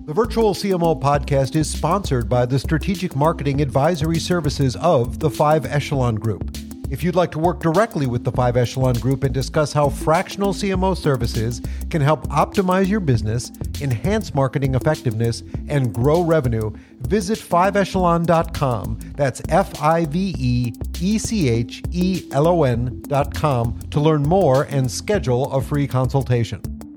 The Virtual CMO podcast is sponsored by the Strategic Marketing Advisory Services of the 5 Echelon Group. If you'd like to work directly with the 5 Echelon Group and discuss how fractional CMO services can help optimize your business, enhance marketing effectiveness, and grow revenue, visit 5echelon.com. That's FIVEECHELON.com to learn more and schedule a free consultation.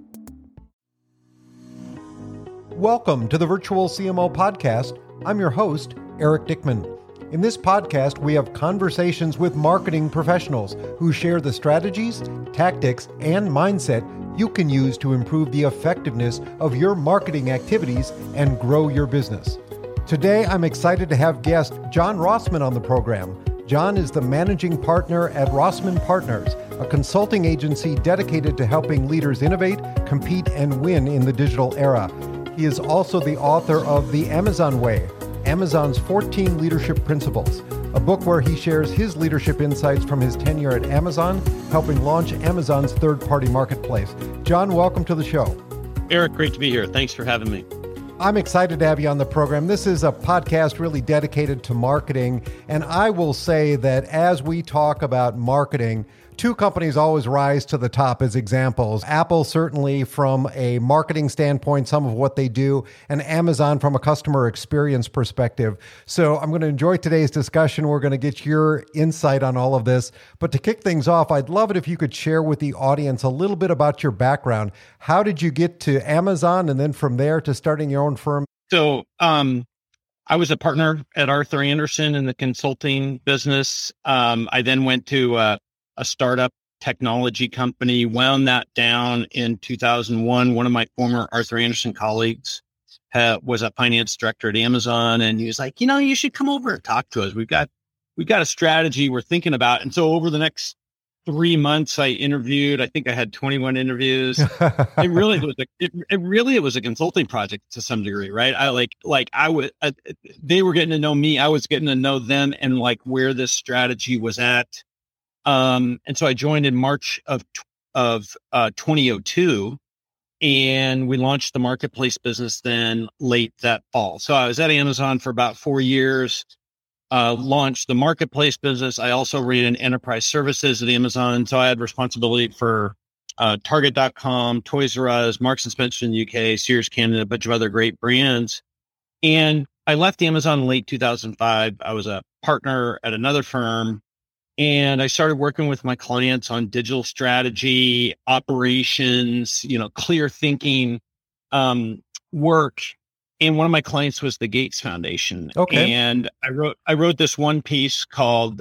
Welcome to the Virtual CMO podcast. I'm your host, Eric Dickman. In this podcast, we have conversations with marketing professionals who share the strategies, tactics, and mindset you can use to improve the effectiveness of your marketing activities and grow your business. Today, I'm excited to have guest John Rossman on the program. John is the managing partner at Rossman Partners, a consulting agency dedicated to helping leaders innovate, compete, and win in the digital era. He is also the author of The Amazon Way, Amazon's 14 Leadership Principles, a book where he shares his leadership insights from his tenure at Amazon, helping launch Amazon's third-party marketplace. John, welcome to the show. Eric, great to be here. Thanks for having me. I'm excited to have you on the program. This is a podcast really dedicated to marketing, and I will say that as we talk about marketing, two companies always rise to the top as examples. Apple, certainly from a marketing standpoint, some of what they do, and Amazon from a customer experience perspective. So I'm going to enjoy today's discussion. We're going to get your insight on all of this. But to kick things off, I'd love it if you could share with the audience a little bit about your background. How did you get to Amazon, and then from there to starting your own firm? So I was a partner at Arthur Andersen in the consulting business. I then went to a startup technology company, wound that down in 2001. One of my former Arthur Andersen colleagues was a finance director at Amazon. And he was like, you should come over and talk to us. We've got a strategy we're thinking about. And so over the next 3 months, I interviewed, I think I had 21 interviews. It really was a consulting project to some degree, right? They were getting to know me. I was getting to know them and like where this strategy was at. And so I joined in March of 2002, and we launched the marketplace business then late that fall. So I was at Amazon for about 4 years, launched the marketplace business. I also ran enterprise services at Amazon. So I had responsibility for Target.com, Toys R Us, Marks and Spencer in the UK, Sears Canada, a bunch of other great brands. And I left Amazon in late 2005. I was a partner at another firm. And I started working with my clients on digital strategy, operations, clear thinking, work. And one of my clients was the Gates Foundation. Okay. And I wrote this one piece called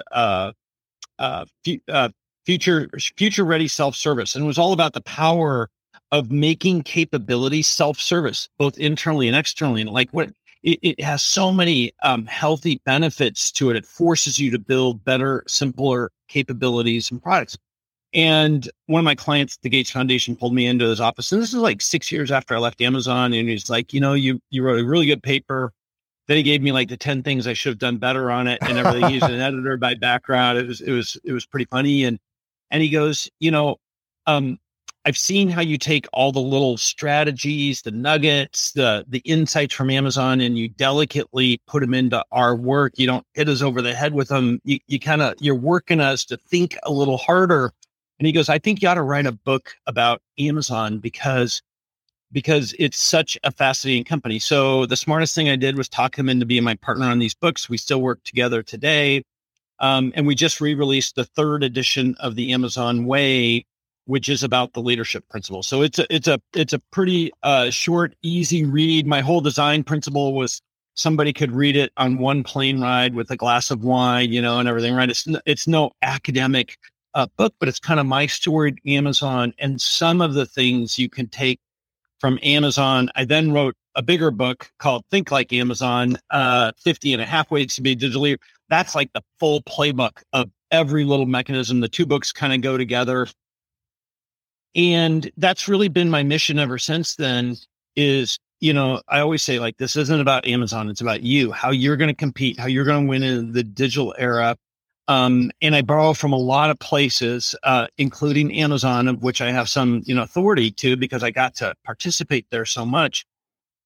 Future Ready Self-Service. And it was all about the power of making capability self-service, both internally and externally. And like it has so many healthy benefits to it. It forces you to build better, simpler capabilities and products. And one of my clients, the Gates Foundation, pulled me into his office. And this is like 6 years after I left Amazon. And he's like, you wrote a really good paper. Then he gave me like the 10 things I should have done better on it and everything. He's an editor by background. It was pretty funny. And he goes, I've seen how you take all the little strategies, the nuggets, the insights from Amazon, and you delicately put them into our work. You don't hit us over the head with them. You're working us to think a little harder. And he goes, I think you ought to write a book about Amazon because it's such a fascinating company. So the smartest thing I did was talk him into being my partner on these books. We still work together today. And we just re-released the 3rd edition of The Amazon Way, which is about the leadership principle. So it's a pretty short, easy read. My whole design principle was somebody could read it on one plane ride with a glass of wine, and everything, right? It's no academic book, but it's kind of my story at Amazon and some of the things you can take from Amazon. I then wrote a bigger book called Think Like Amazon, 50 and a half ways to be a digital leader. That's like the full playbook of every little mechanism. The two books kind of go together. And that's really been my mission ever since then is, I always say like, this isn't about Amazon. It's about you, how you're going to compete, how you're going to win in the digital era. And I borrow from a lot of places, including Amazon, of which I have some, authority to because I got to participate there so much.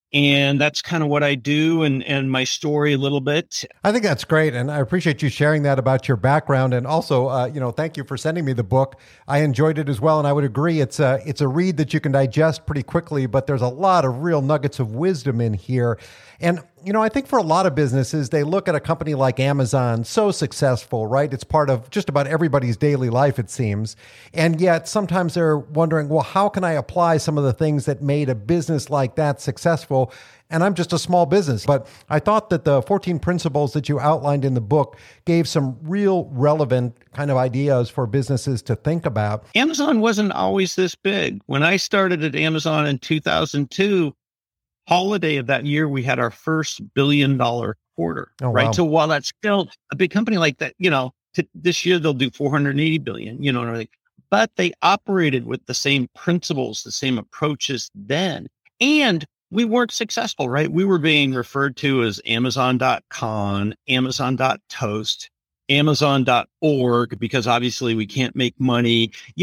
And that's kind of what I do and my story a little bit. I think that's great. And I appreciate you sharing that about your background. And also, thank you for sending me the book. I enjoyed it as well. And I would agree, it's a read that you can digest pretty quickly, but there's a lot of real nuggets of wisdom in here. And, I think for a lot of businesses, they look at a company like Amazon, so successful, right? It's part of just about everybody's daily life, it seems. And yet sometimes they're wondering, well, how can I apply some of the things that made a business like that successful? And I'm just a small business. But I thought that the 14 principles that you outlined in the book gave some real relevant kind of ideas for businesses to think about. Amazon wasn't always this big. When I started at Amazon in 2002, holiday of that year, we had our first $1 billion quarter, right? Wow. So while that's still a big company like that, this year they'll do 480 billion, and everything. But they operated with the same principles, the same approaches then. And we weren't successful, right? We were being referred to as Amazon.com, Amazon.toast, Amazon.org, because obviously we can't make money. We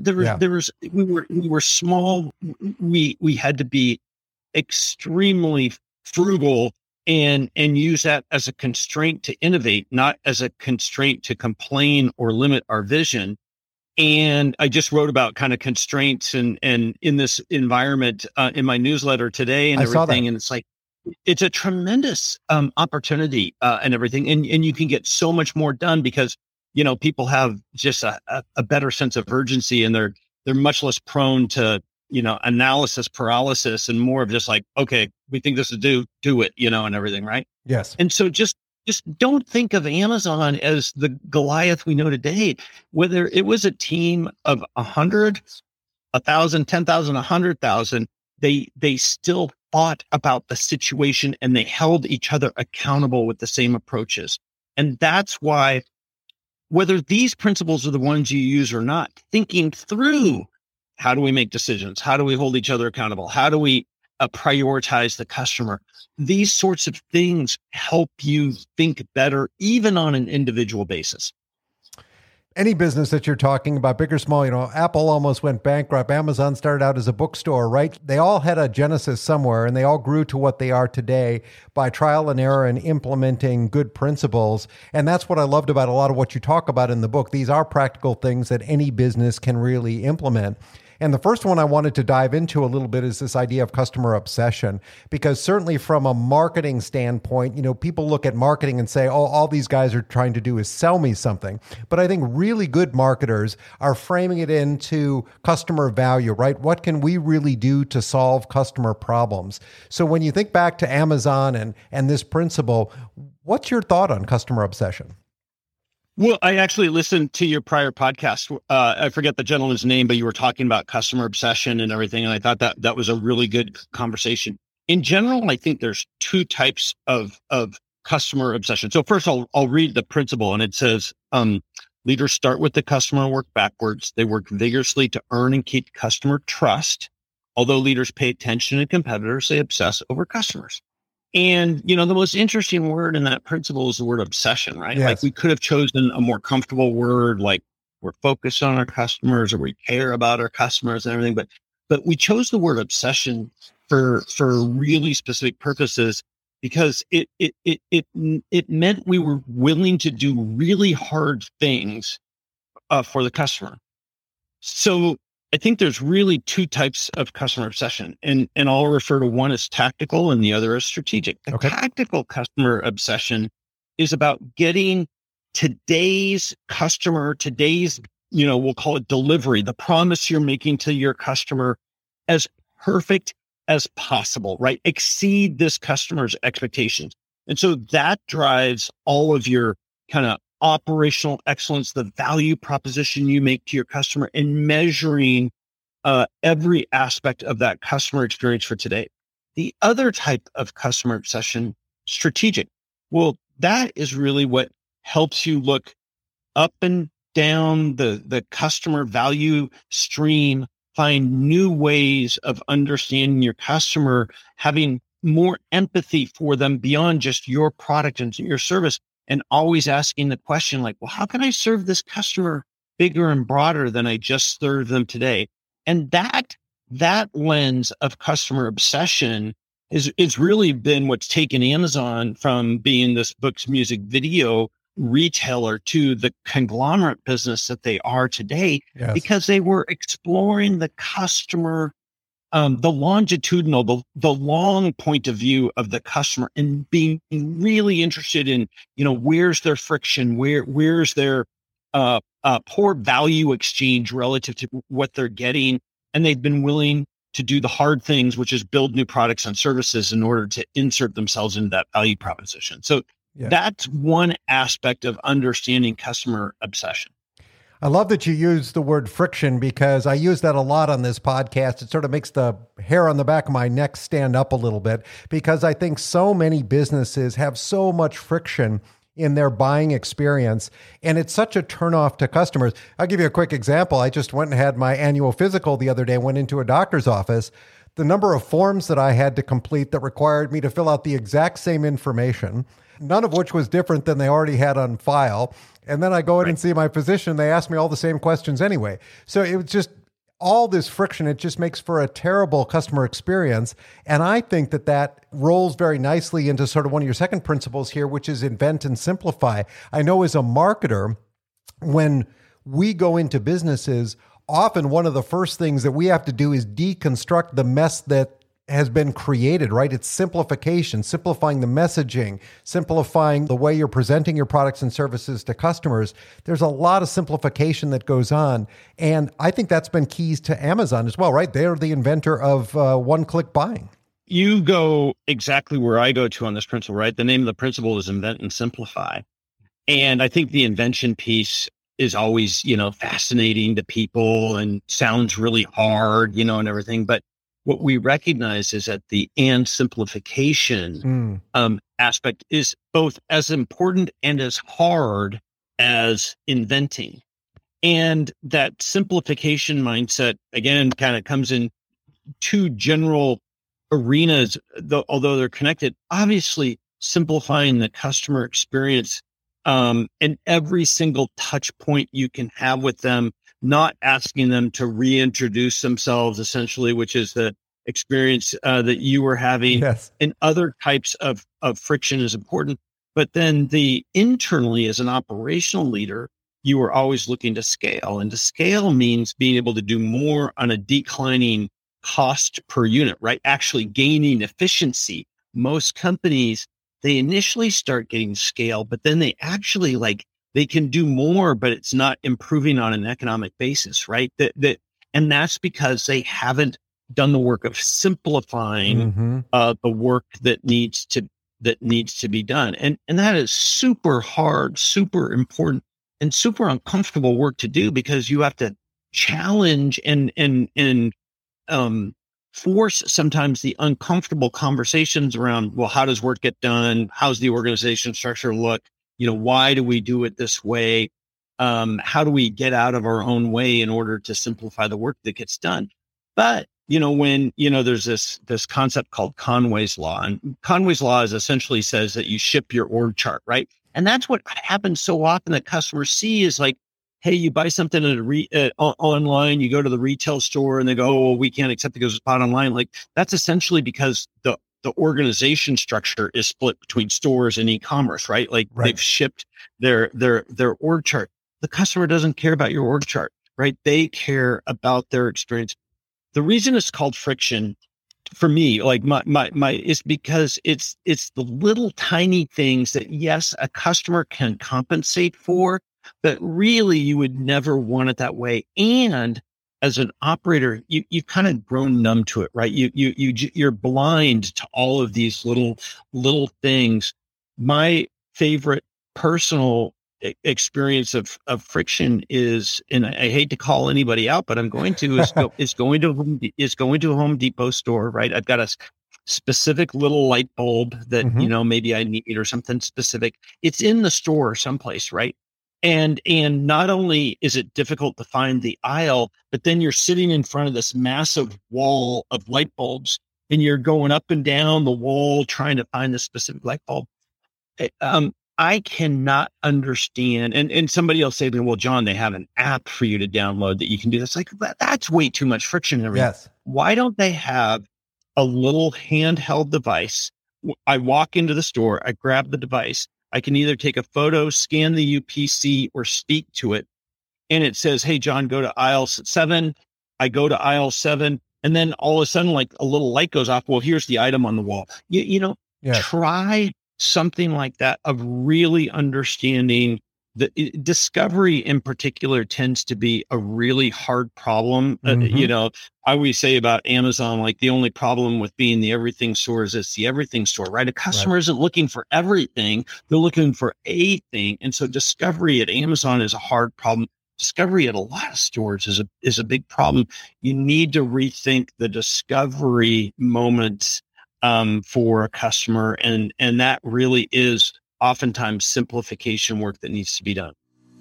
were small. We had to be extremely frugal and use that as a constraint to innovate, not as a constraint to complain or limit our vision. And I just wrote about kind of constraints and in this environment in my newsletter today and everything. And it's like, it's a tremendous opportunity and everything. And you can get so much more done because, people have just a better sense of urgency, and they're much less prone to, analysis paralysis, and more of just like, okay, we think this is do it, and everything. Right. Yes. And so just don't think of Amazon as the Goliath we know today. Whether it was a team of 100, 1,000, 10,000, 100,000, they still thought about the situation and they held each other accountable with the same approaches. And that's why, whether these principles are the ones you use or not, thinking through, how do we make decisions? How do we hold each other accountable? How do we prioritize the customer? These sorts of things help you think better, even on an individual basis. Any business that you're talking about, big or small, Apple almost went bankrupt. Amazon started out as a bookstore, right? They all had a genesis somewhere, and they all grew to what they are today by trial and error and implementing good principles. And that's what I loved about a lot of what you talk about in the book. These are practical things that any business can really implement. And the first one I wanted to dive into a little bit is this idea of customer obsession, because certainly from a marketing standpoint, people look at marketing and say, oh, all these guys are trying to do is sell me something. But I think really good marketers are framing it into customer value, right? What can we really do to solve customer problems? So when you think back to Amazon and this principle, what's your thought on customer obsession? Well, I actually listened to your prior podcast. I forget the gentleman's name, but you were talking about customer obsession and everything. And I thought that was a really good conversation. In general, I think there's two types of customer obsession. So first, I'll read the principle, and it says, leaders start with the customer and work backwards. They work vigorously to earn and keep customer trust. Although leaders pay attention to competitors, they obsess over customers. And, the most interesting word in that principle is the word obsession, right? Yes. Like we could have chosen a more comfortable word, like we're focused on our customers or we care about our customers and everything. But we chose the word obsession for really specific purposes because it meant we were willing to do really hard things for the customer. So I think there's really two types of customer obsession, and I'll refer to one as tactical and the other as strategic. The tactical customer obsession is about getting today's customer, we'll call it delivery, the promise you're making to your customer as perfect as possible, right? Exceed this customer's expectations. And so that drives all of your kind of operational excellence, the value proposition you make to your customer, and measuring every aspect of that customer experience for today. The other type of customer obsession, strategic. Well, that is really what helps you look up and down the customer value stream, find new ways of understanding your customer, having more empathy for them beyond just your product and your service. And always asking the question like, well, how can I serve this customer bigger and broader than I just served them today? And that lens of customer obsession is really been what's taken Amazon from being this books, music, video retailer to the conglomerate business that they are today, Yes. because they were exploring the customer, the longitudinal, the long point of view of the customer, and being really interested in, where's their friction, where's their poor value exchange relative to what they're getting. And they've been willing to do the hard things, which is build new products and services in order to insert themselves into that value proposition. So that's one aspect of understanding customer obsession. I love that you use the word friction, because I use that a lot on this podcast. It sort of makes the hair on the back of my neck stand up a little bit, because I think so many businesses have so much friction in their buying experience, and it's such a turnoff to customers. I'll give you a quick example. I just went and had my annual physical the other day, went into a doctor's office. The number of forms that I had to complete that required me to fill out the exact same information, none of which was different than they already had on file. And then I go in and see my physician. They ask me all the same questions anyway. So it was just all this friction. It just makes for a terrible customer experience. And I think that that rolls very nicely into sort of one of your second principles here, which is invent and simplify. I know as a marketer, when we go into businesses, often one of the first things that we have to do is deconstruct the mess that has been created, right? It's simplification, simplifying the messaging, simplifying the way you're presenting your products and services to customers. There's a lot of simplification that goes on. And I think that's been keys to Amazon as well, right? They're the inventor of one-click buying. You go exactly where I go to on this principle, right? The name of the principle is invent and simplify. And I think the invention piece is always, fascinating to people and sounds really hard, and everything. But what we recognize is that the and simplification aspect is both as important and as hard as inventing. And that simplification mindset, again, kind of comes in two general arenas, although they're connected. Obviously, simplifying the customer experience and every single touch point you can have with them, not asking them to reintroduce themselves, essentially, which is the experience that you were having. Yes. And other types of friction is important. But then internally, as an operational leader, you are always looking to scale. And to scale means being able to do more on a declining cost per unit, right? Actually gaining efficiency. Most companies, they initially start getting scale, but then they actually they can do more, but it's not improving on an economic basis, right? And that's because they haven't done the work of simplifying the work that needs to be done. And that is super hard, super important, and super uncomfortable work to do, because you have to challenge and force sometimes the uncomfortable conversations around, well, how does work get done? How's the organization structure look? Why do we do it this way? How do we get out of our own way in order to simplify the work that gets done? But, when, there's this concept called Conway's Law, and Conway's Law essentially says that you ship your org chart, right? And that's what happens so often that customers see is hey, you buy something online, you go to the retail store and they go, oh, well, we can't accept it because it's bought online. That's essentially because the organization structure is split between stores and e-commerce, right? Right. They've shipped their org chart. The customer doesn't care about your org chart, right? They care about their experience. The reason it's called friction for me, is because it's the little tiny things that, yes, a customer can compensate for, but really you would never want it that way. And as an operator, you've kind of grown numb to it, right? You're blind to all of these little things. My favorite personal experience of friction is, and I hate to call anybody out, but I'm going to, is going to a Home Depot store, right? I've got a specific little light bulb that, maybe I need or something specific. It's in the store someplace, right? And not only is it difficult to find the aisle, but then you're sitting in front of this massive wall of light bulbs and you're going up and down the wall trying to find the specific light bulb. I cannot understand. And somebody else say to me, well, John, they have an app for you to download that you can do this. That's way too much friction and everything. Yes. Why don't they have a little handheld device. I walk into the store, I grab the device. I can either take a photo, scan the UPC, or speak to it. And it says, hey, John, go to aisle 7. I go to aisle 7. And then all of a sudden, like a little light goes off. Well, here's the item on the wall. Try something like that of really understanding the discovery in particular tends to be a really hard problem. I always say about Amazon, like the only problem with being the everything store is it's the everything store, right? A customer isn't looking for everything. They're looking for a thing. And so discovery at Amazon is a hard problem. Discovery at a lot of stores is a big problem. You need to rethink the discovery moments for a customer. And that really is oftentimes simplification work that needs to be done.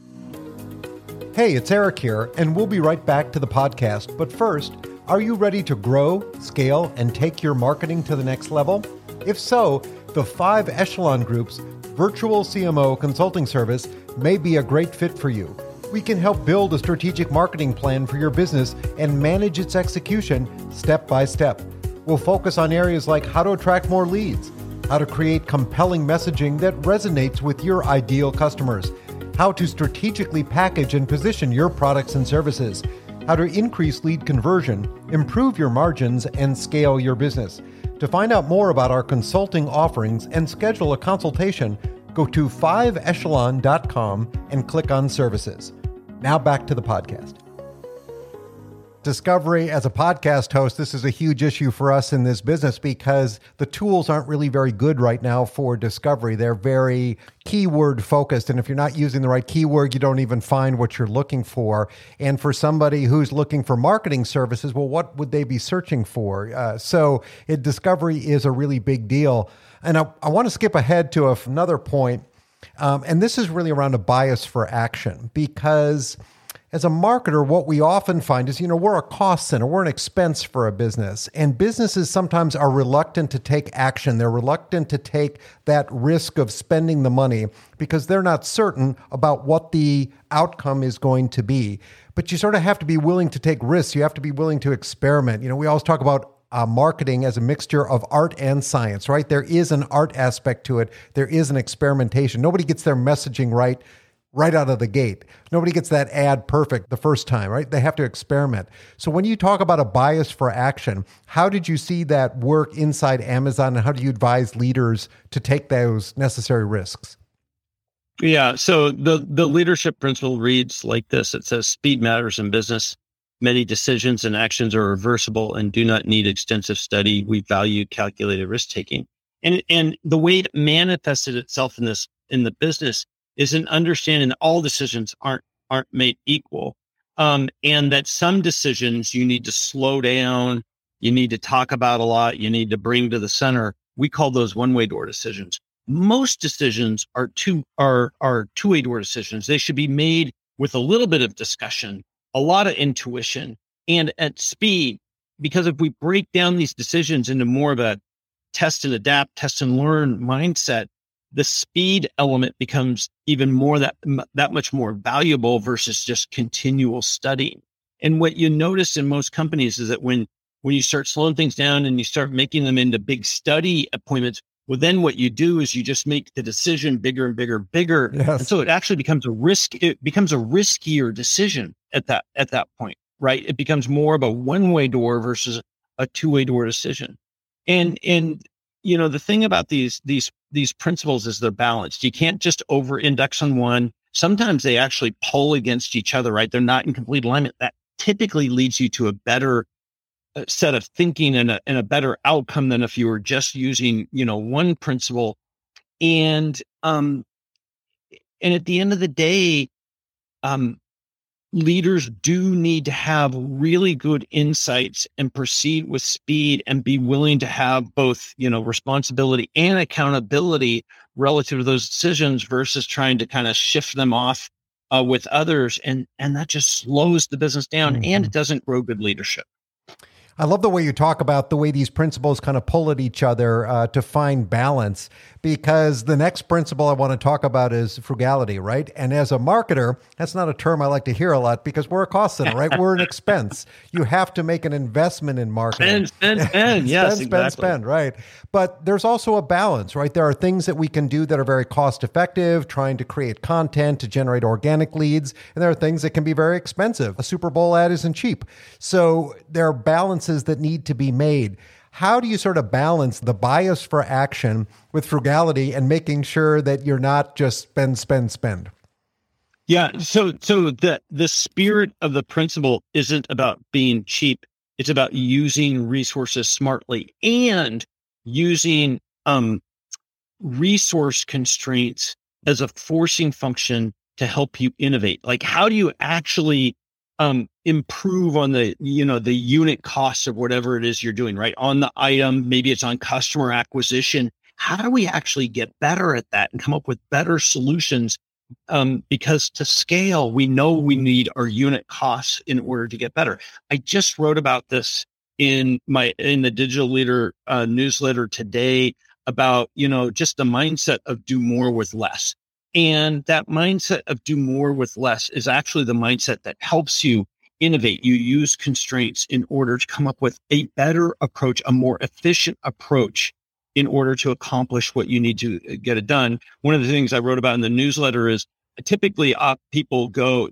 Hey, it's Eric here, and we'll be right back to the podcast. But first, are you ready to grow, scale, and take your marketing to the next level? If so, the 5 Echelon Group's virtual CMO consulting service may be a great fit for you. We can help build a strategic marketing plan for your business and manage its execution step by step. We'll focus on areas like how to attract more leads, how to create compelling messaging that resonates with your ideal customers, how to strategically package and position your products and services, how to increase lead conversion, improve your margins, and scale your business. To find out more about our consulting offerings and schedule a consultation, go to 5echelon.com and click on services. Now back to the podcast. Discovery, as a podcast host, this is a huge issue for us in this business because the tools aren't really very good right now for discovery. They're very keyword focused. And if you're not using the right keyword, you don't even find what you're looking for. And for somebody who's looking for marketing services, well, what would they be searching for? So discovery is a really big deal. And I want to skip ahead to another point. And this is really around a bias for action, because as a marketer, what we often find is, we're a cost center, we're an expense for a business, and businesses sometimes are reluctant to take action. They're reluctant to take that risk of spending the money because they're not certain about what the outcome is going to be. But you sort of have to be willing to take risks. You have to be willing to experiment. We always talk about marketing as a mixture of art and science, right? There is an art aspect to it. There is an experimentation. Nobody gets their messaging right out of the gate. Nobody gets that ad perfect the first time, right? They have to experiment. So when you talk about a bias for action, how did you see that work inside Amazon, and how do you advise leaders to take those necessary risks? Yeah. So the leadership principle reads like this. It says, speed matters in business. Many decisions and actions are reversible and do not need extensive study. We value calculated risk taking. And the way it manifested itself in the business is an understanding that all decisions aren't made equal. And that some decisions you need to slow down, you need to talk about a lot, you need to bring to the center. We call those one-way door decisions. Most decisions are two-way door decisions. They should be made with a little bit of discussion, a lot of intuition, and at speed. Because if we break down these decisions into more of a test and adapt, test and learn mindset, the speed element becomes even more that much more valuable versus just continual studying. And what you notice in most companies is that when you start slowing things down and you start making them into big study appointments, well, then what you do is you just make the decision bigger and bigger and bigger. Yes. And so it actually becomes a riskier decision at that point, right? It becomes more of a one-way door versus a two-way door decision. And the thing about these principles is they're balanced. You can't just over-index on one. Sometimes they actually pull against each other, right? They're not in complete alignment. That typically leads you to a better set of thinking and a better outcome than if you were just using, one principle. And at the end of the day, leaders do need to have really good insights and proceed with speed and be willing to have both, responsibility and accountability relative to those decisions versus trying to kind of shift them off with others. And that just slows the business down, and it doesn't grow good leadership. I love the way you talk about the way these principles kind of pull at each other to find balance, because the next principle I want to talk about is frugality, right? And as a marketer, that's not a term I like to hear a lot because we're a cost center, right? We're an expense. You have to make an investment in marketing. Spend. Yes, exactly. Spend, right? But there's also a balance, right? There are things that we can do that are very cost effective, trying to create content to generate organic leads. And there are things that can be very expensive. A Super Bowl ad isn't cheap. So there are balances that need to be made. How do you sort of balance the bias for action with frugality and making sure that you're not just spend? Yeah. So the spirit of the principle isn't about being cheap. It's about using resources smartly and using resource constraints as a forcing function to help you innovate. Like, how do you actually improve on the unit costs of whatever it is you're doing, right? On the item, maybe it's on customer acquisition. How do we actually get better at that and come up with better solutions? Because to scale, we know we need our unit costs in order to get better. I just wrote about this in the Digital Leader newsletter today about, just the mindset of do more with less. And that mindset of do more with less is actually the mindset that helps you innovate. You use constraints in order to come up with a better approach, a more efficient approach in order to accomplish what you need to get it done. One of the things I wrote about in the newsletter is typically people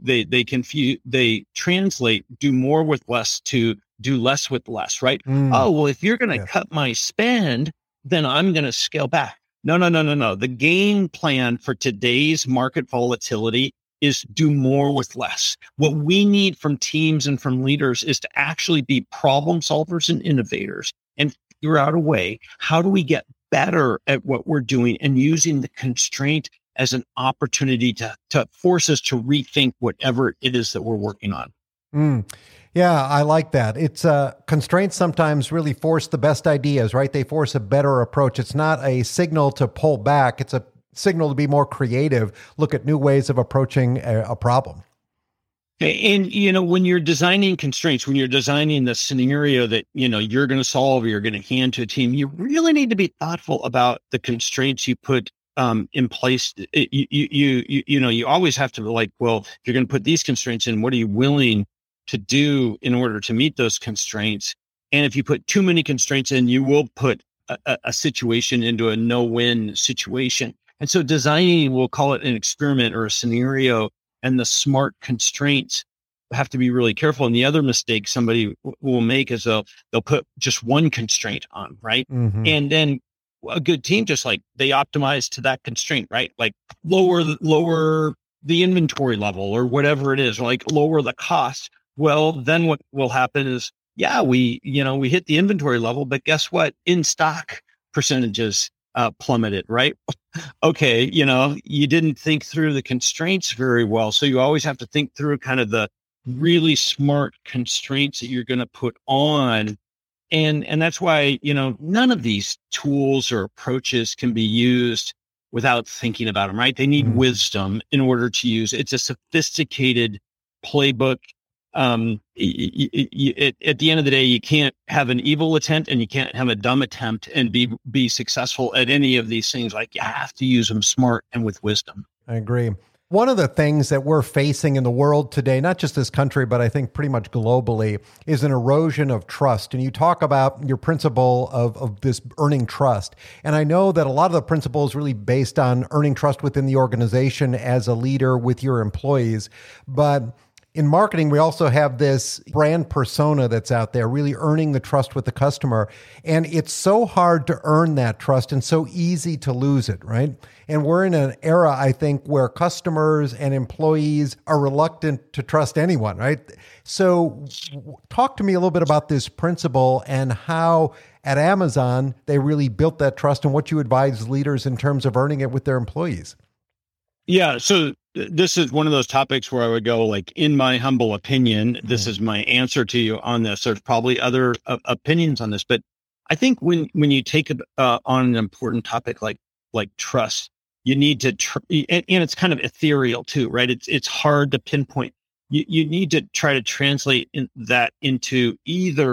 they translate do more with less to do less with less, right? Oh, well, if you're going to cut my spend, then I'm going to scale back. No. The game plan for today's market volatility is do more with less. What we need from teams and from leaders is to actually be problem solvers and innovators and figure out a way. How do we get better at what we're doing and using the constraint as an opportunity to force us to rethink whatever it is that we're working on? Yeah, I like that. It's constraints sometimes really force the best ideas, right? They force a better approach. It's not a signal to pull back. It's a signal to be more creative, look at new ways of approaching a problem. And, when you're designing constraints, when you're designing the scenario that, you're going to solve or you're going to hand to a team, you really need to be thoughtful about the constraints you put in place. You always have to be like, well, if you're going to put these constraints in, what are you willing to do in order to meet those constraints? And if you put too many constraints in, you will put a situation into a no-win situation. And so designing, we'll call it an experiment or a scenario, and the smart constraints have to be really careful. And the other mistake somebody will make is they'll put just one constraint on, right? Mm-hmm. And then a good team, just like they optimize to that constraint, right? Like lower the inventory level or whatever it is, or like lower the cost. Well, then what will happen is, we hit the inventory level, but guess what? In stock percentages plummeted, right? Okay, you didn't think through the constraints very well. So you always have to think through kind of the really smart constraints that you're going to put on. And that's why, none of these tools or approaches can be used without thinking about them, right? They need wisdom in order to use. It's a sophisticated playbook. At the end of the day, you can't have an evil attempt and you can't have a dumb attempt and be successful at any of these things. Like, you have to use them smart and with wisdom. I agree. One of the things that we're facing in the world today, not just this country, but I think pretty much globally, is an erosion of trust. And you talk about your principle of this earning trust. And I know that a lot of the principle is really based on earning trust within the organization as a leader with your employees. But in marketing, we also have this brand persona that's out there, really earning the trust with the customer. And it's so hard to earn that trust and so easy to lose it, right? And we're in an era, I think, where customers and employees are reluctant to trust anyone, right? So talk to me a little bit about this principle and how at Amazon they really built that trust and what you advise leaders in terms of earning it with their employees. Yeah. So this is one of those topics where I would go, like, in my humble opinion, this is my answer to you on this. There's probably other opinions on this, but I think when you take on an important topic like trust, you need to, and it's kind of ethereal too, right? It's hard to pinpoint. You need to try to translate that into either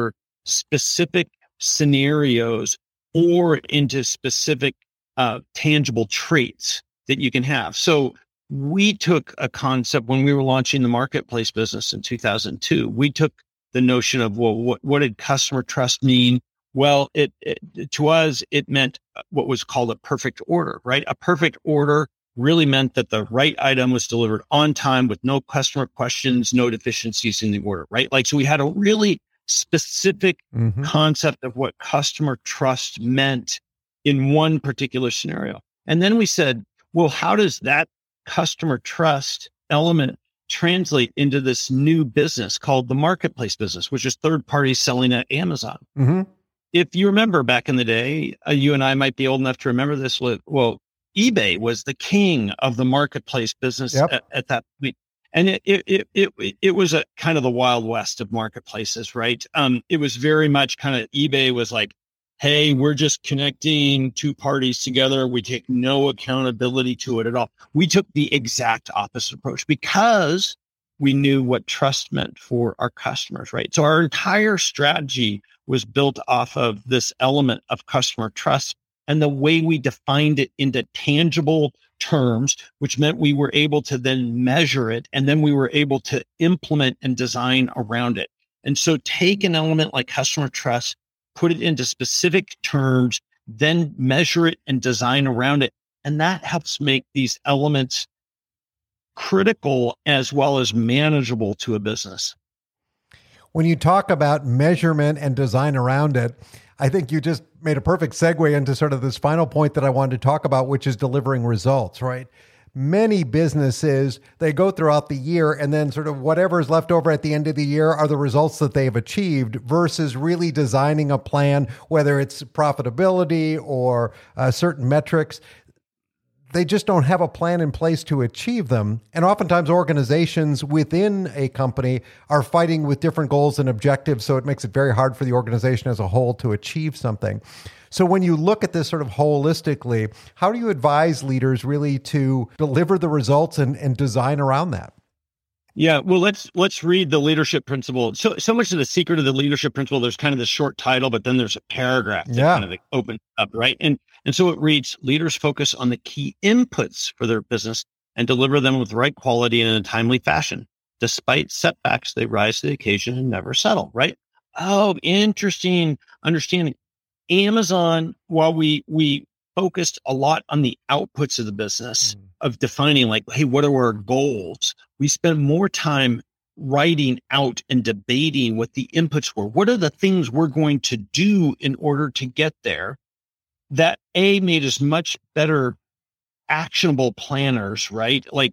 specific scenarios or into specific tangible traits that you can have. So we took a concept when we were launching the marketplace business in 2002. We took the notion of, well, what did customer trust mean? Well, to us, it meant what was called a perfect order, right? A perfect order really meant that the right item was delivered on time with no customer questions, no deficiencies in the order, right? Like, so we had a really specific concept of what customer trust meant in one particular scenario. And then we said, well, how does that customer trust element translate into this new business called the marketplace business, which is third parties selling at Amazon? If you remember back in the day, you and I might be old enough to remember this. Well, eBay was the king of the marketplace business at that point. And it was a kind of the Wild West of marketplaces, right? It was very much kind of, eBay was like, hey, we're just connecting two parties together. We take no accountability to it at all. We took the exact opposite approach because we knew what trust meant for our customers, right? So our entire strategy was built off of this element of customer trust and the way we defined it into tangible terms, which meant we were able to then measure it, and then we were able to implement and design around it. And so take an element like customer trust, put it into specific terms, then measure it and design around it. And that helps make these elements critical as well as manageable to a business. When you talk about measurement and design around it, I think you just made a perfect segue into sort of this final point that I wanted to talk about, which is delivering results, right? Many businesses, they go throughout the year and then sort of whatever is left over at the end of the year are the results that they've achieved versus really designing a plan, whether it's profitability or certain metrics. They just don't have a plan in place to achieve them. And oftentimes organizations within a company are fighting with different goals and objectives. So it makes it very hard for the organization as a whole to achieve something. So when you look at this sort of holistically, how do you advise leaders really to deliver the results and design around that? Yeah, well, let's read the leadership principle. So much of the secret of the leadership principle, there's kind of this short title, but then there's a paragraph that kind of opens up, right? And so it reads, leaders focus on the key inputs for their business and deliver them with the right quality and in a timely fashion. Despite setbacks, they rise to the occasion and never settle, right? Oh, interesting understanding. Amazon, while we focused a lot on the outputs of the business of defining like, hey, what are our goals? We spent more time writing out and debating what the inputs were. What are the things we're going to do in order to get there? That made us much better actionable planners, right? Like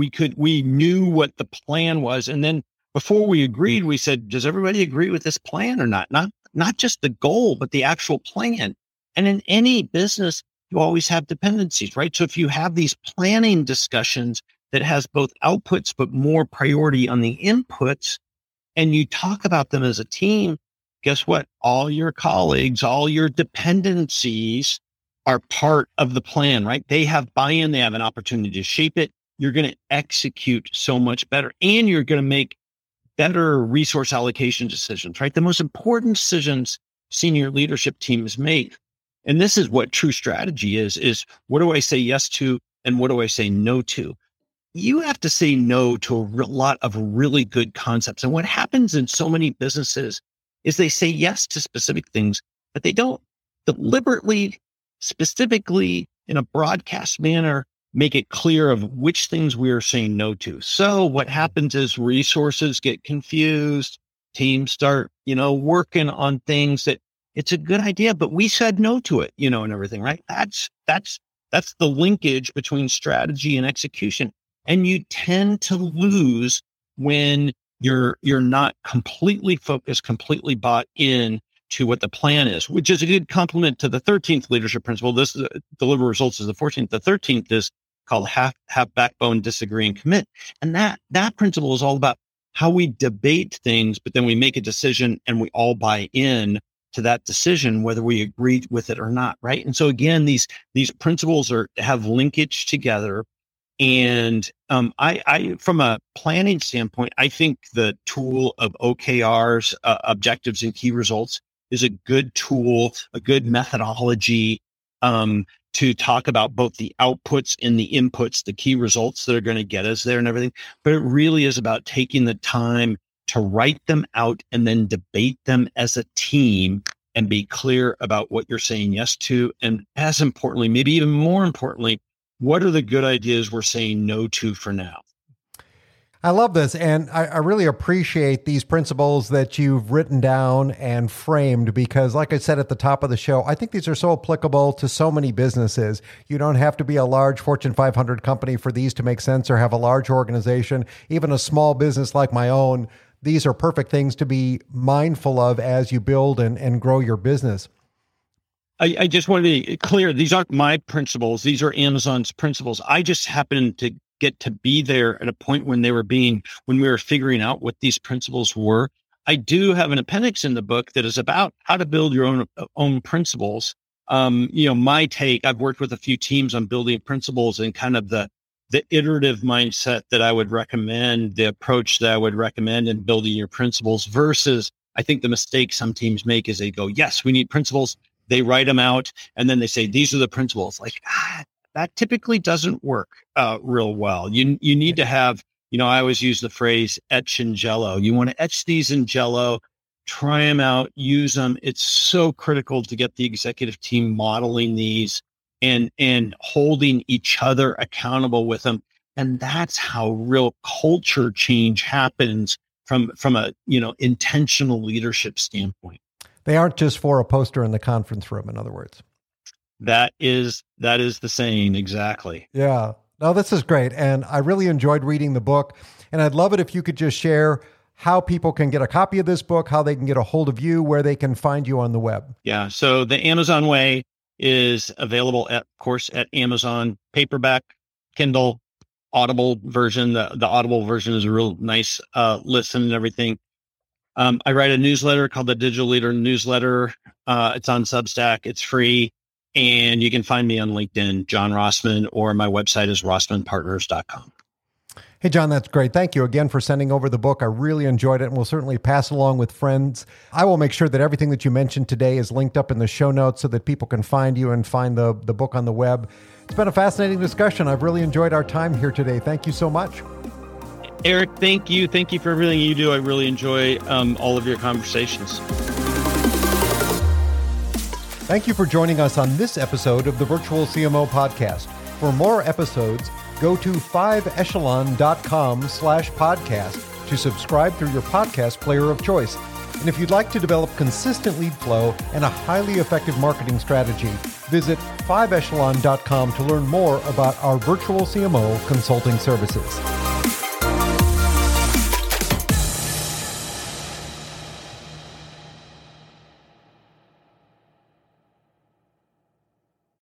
we knew what the plan was. And then before we agreed, we said, does everybody agree with this plan or not? Not just the goal, but the actual plan. And in any business, you always have dependencies, right? So if you have these planning discussions that has both outputs, but more priority on the inputs, and you talk about them as a team, guess what? All your colleagues, all your dependencies are part of the plan, right? They have buy-in, they have an opportunity to shape it. You're going to execute so much better, and you're going to make better resource allocation decisions, right? The most important decisions senior leadership teams make, and this is what true strategy is what do I say yes to and what do I say no to? You have to say no to a lot of really good concepts. And what happens in so many businesses is they say yes to specific things, but they don't deliberately, specifically in a broadcast manner, make it clear of which things we are saying no to. So what happens is resources get confused. Teams start, working on things that it's a good idea, but we said no to it, and everything, right? That's the linkage between strategy and execution. And you tend to lose when you're not completely focused, completely bought in to what the plan is, which is a good complement to the 13th leadership principle. This is deliver results is the 14th. The 13th is called have backbone, disagree, and commit. And that principle is all about how we debate things, but then we make a decision and we all buy in to that decision, whether we agree with it or not, right? And so again, these principles have linkage together. And I, from a planning standpoint, I think the tool of OKRs, objectives and key results, is a good tool, a good methodology to talk about both the outputs and the inputs, the key results that are going to get us there and everything. But it really is about taking the time to write them out and then debate them as a team and be clear about what you're saying yes to. And as importantly, maybe even more importantly, what are the good ideas we're saying no to for now? I love this. And I really appreciate these principles that you've written down and framed because, like I said at the top of the show, I think these are so applicable to so many businesses. You don't have to be a large Fortune 500 company for these to make sense or have a large organization. Even a small business like my own, these are perfect things to be mindful of as you build and grow your business. I just want to be clear. These aren't my principles. These are Amazon's principles. I just happened to get to be there at a point when we were figuring out what these principles were. I do have an appendix in the book that is about how to build your own principles. My take, I've worked with a few teams on building principles and kind of the iterative mindset that I would recommend, the approach that I would recommend in building your principles versus I think the mistake some teams make is they go, yes, we need principles. They write them out and then they say, these are the principles. Like, that typically doesn't work real well. You need to have, I always use the phrase etch in Jell-O. You want to etch these in Jell-O, try them out, use them. It's so critical to get the executive team modeling these and holding each other accountable with them. And that's how real culture change happens from a, intentional leadership standpoint. They aren't just for a poster in the conference room, in other words. That is the saying. Exactly. Yeah. No, this is great. And I really enjoyed reading the book. And I'd love it if you could just share how people can get a copy of this book, how they can get a hold of you, where they can find you on the web. Yeah. So the Amazon Way is available of course, at Amazon, paperback, Kindle, Audible version. The Audible version is a real nice listen and everything. I write a newsletter called the Digital Leader Newsletter. It's on Substack. It's free. And you can find me on LinkedIn, John Rossman, or my website is rossmanpartners.com. Hey, John, that's great. Thank you again for sending over the book. I really enjoyed it and we'll certainly pass it along with friends. I will make sure that everything that you mentioned today is linked up in the show notes so that people can find you and find the book on the web. It's been a fascinating discussion. I've really enjoyed our time here today. Thank you so much. Eric, thank you. Thank you for everything you do. I really enjoy all of your conversations. Thank you for joining us on this episode of the Virtual CMO Podcast. For more episodes, go to 5echelon.com/podcast to subscribe through your podcast player of choice. And if you'd like to develop consistent lead flow and a highly effective marketing strategy, visit 5echelon.com to learn more about our Virtual CMO consulting services.